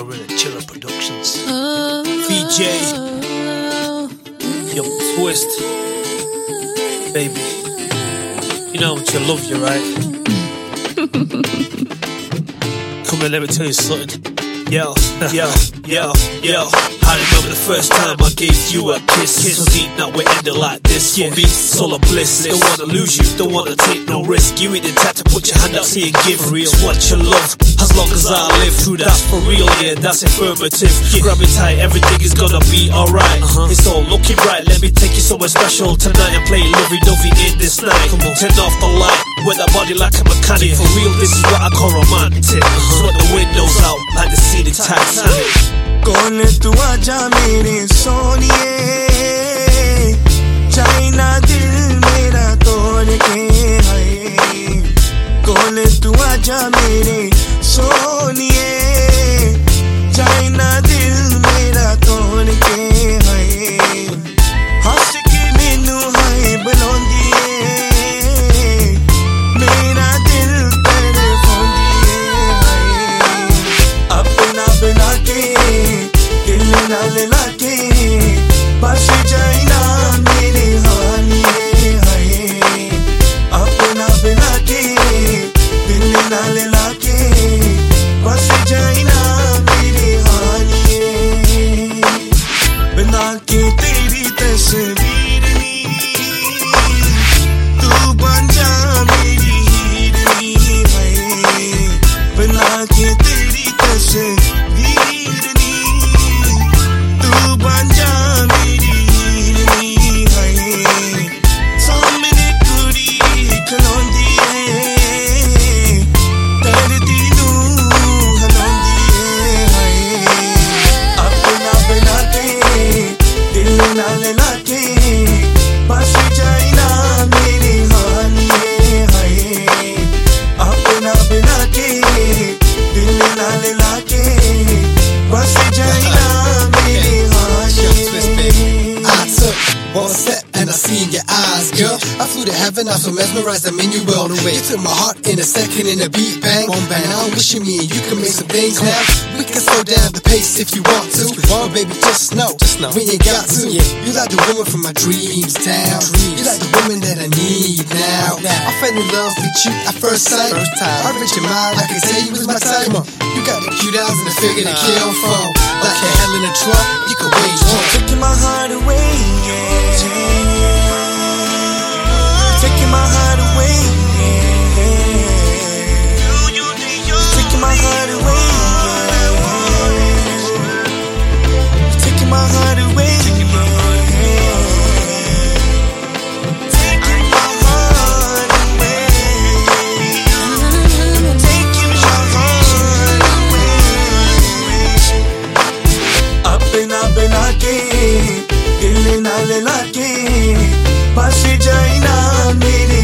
Gorilla Chiller Productions. VJ, Young Twist, baby. You know how much I love you, right? Come here, let me tell you something. Yo. I remember the first time I gave you a kiss. So deep, now we ended like this. For me, it's all a bliss. Don't wanna lose you, don't wanna take no risk. You ain't the type to put your hand out, say you give. Real, what you love, as long as I live. True, that's for real, yeah, that's affirmative. Grab it tight, everything is gonna be alright. It's all looking right, let me take you somewhere special tonight and play lovey-dovey in this night. Come on, turn off the light, wear that body like a mechanic. For real, this is what I call romantic. Sweat the windows out like the scene in Titanic. कौन तू आजा मेरे सोनिए, China दिल मेरा तोड़ के है। कौन तू आजा मेरे सोनिए, चाइना दिल मेरा तोड़ के है। हंस के मैनू है बुलांदिए, मेरा दिल तड़फांदिए है। अपना बना के नाल लाके बस जाइना मेरे हानिए है। अपना बना के दिल नाल लाके बस जाइना मेरे हानिए। बना के तेरी तस्वीर नी, तू बन जा मेरी हीरनी है। बना के तेरी तस्वीर नी, one step and I see in your eyes, girl, I flew to heaven, I'm so mesmerized, I'm in your world. You took my heart in a second in a beat bang. One bang, now I'm wishing me and you can make some things now. We can slow down the pace if you want to. But baby, just know when you got to. You like the woman from my dreams town. You like the woman that I need now. I fell in love with you at first sight. I read your mind, I can tell you was my type. You got the cute eyes and the figure to kill for. Like a hell in a truck, you can wait. Taking my heart away, yeah. Taking my heart away, yeah. Taking my heart away, yeah. Taking my heart away, yeah. Taking my heart away. Taking my heart away. अपना बना के दिल नाल लाके बस जाइना मेरे